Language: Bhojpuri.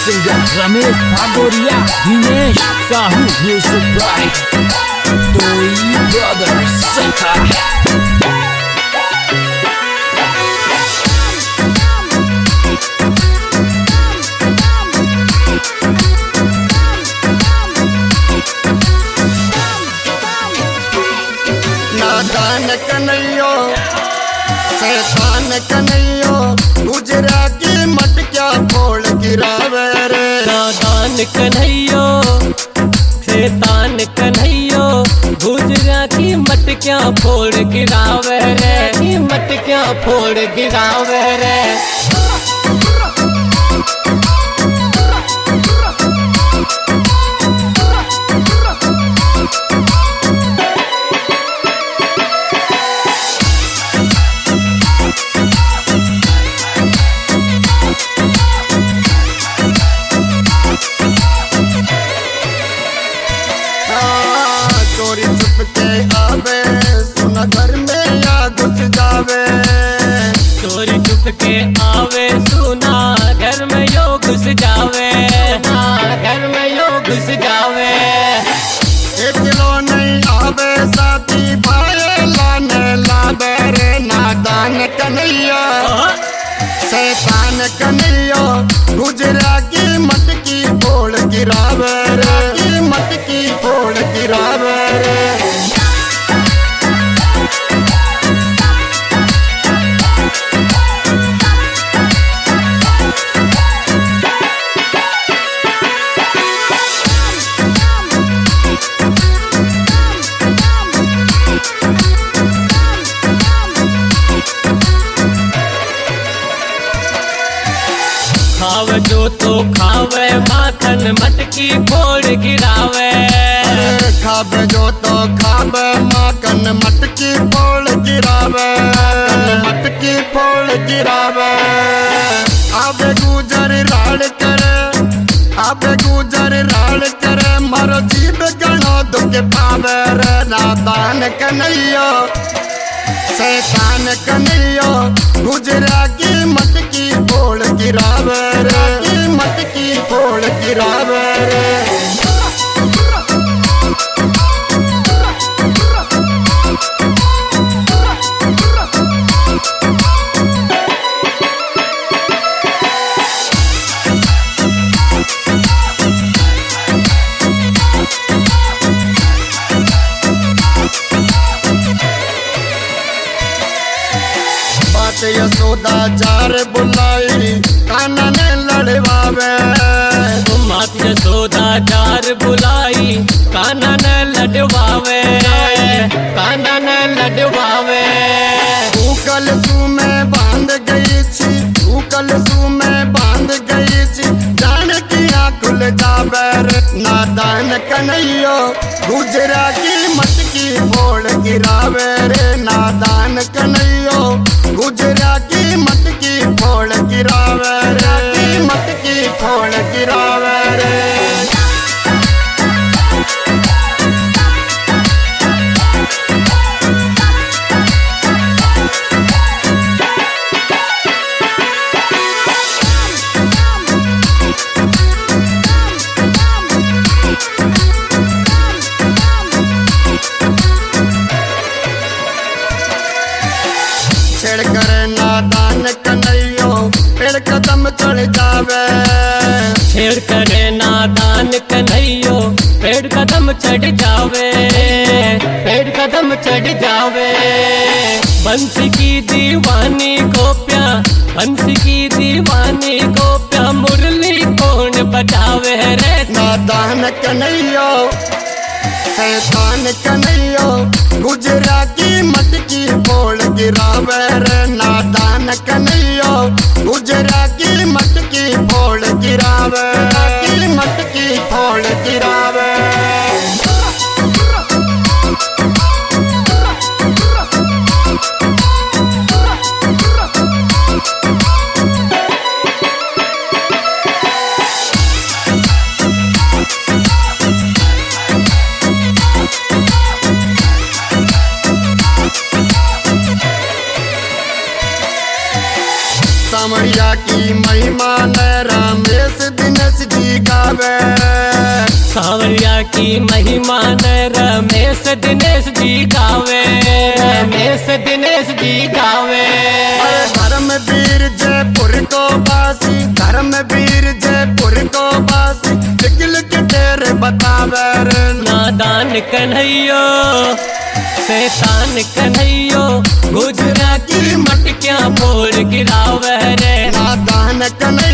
singer Ramesh Bhagoria, Dinesh Sahu, music by Toy Brothers. नादान कन्हैया शैतान कन्हैया गुजरा की मटकिया फोड़ गिरावे रे। नादान कन्हैया शैतान कन्हैया गुजरा की मटकिया फोड़ गिरावे रे, की मटकिया फोड़ गिरावे रे। चोरी छुप के आवे सुना घर में या घुस जावे। चोरी छुप के आवे सुना घर में यो घुस जावे, घर में यो घुस जावे। एक किलो नहीं आवे साथी भाई लाने लावे रे। नादान कन्हैया शैतान कन्हैया गुजरा की मटकी फोड़ गिरावे रे, की मटकी फोड़ गिरावे रे। खावे जो तो खावे माखन मटकी फोड़ गिरावे। खावे जो तो खावे माखन मटकी फोड़ गिरावे, मटकी फोड़ गिरावे। आवे गुजर राड़ करे, आवे गुजर राड़ करे मारो जीव गणो दुख पावे रे। नादान कन्हैया शैतान कन्हैया गुजरा की मटकी फोड़ गिरावे रे, की मटकी फोड़ गिरावे रे। बात यशोदा जार बुलाई काना ने लड़वावे। मात यशोदा जार बुलाई काना न लड़वावे, काना न लड़वावे। कल सू में बांध गई थी, कल सू में बांध गई थी जान की खुल जावे रे। नादान कन्हैया गुजरा की मटकी फोड़ गिरावे रे। नादान कन्हैया गुजरा की मटकी फोड़ गिरावे रे, की मटकी फोड़ गिरावे रे। छेड़ करे नादान कन्हैया पेड़ कदम चढ़ जावे। छेड़ करे नादान कन्हैया पेड़ कदम चढ़ जावे, पेड़ कदम चढ़ जावे। बंसी की दीवानी को प्या, बंसी की दीवानी को प्या मुरली कौन बजावे रे। नादान कन्हैया शैतान कन्हैया गुजरा की मटकी फोड़ गिरावे रे। नादान कन्हैया गुजरा की मटकी फोड़ गिरावे, की मटकी फोड़ गिरावे। सामरिया की महिमा गावे। सांवरिया की महिमा न रमेश दिनेश जी गावे, रमेश दिनेश जी गावे। धर्मवीर जयपुर को बासी, धर्मवीर जयपुर को बासी, निकल के तेरे बतावे रे। नादान कन्हैयो शैतान कन्हैयो, गुजरा की मटकियां फोड़ गिरावे रे। नादान कन्हैया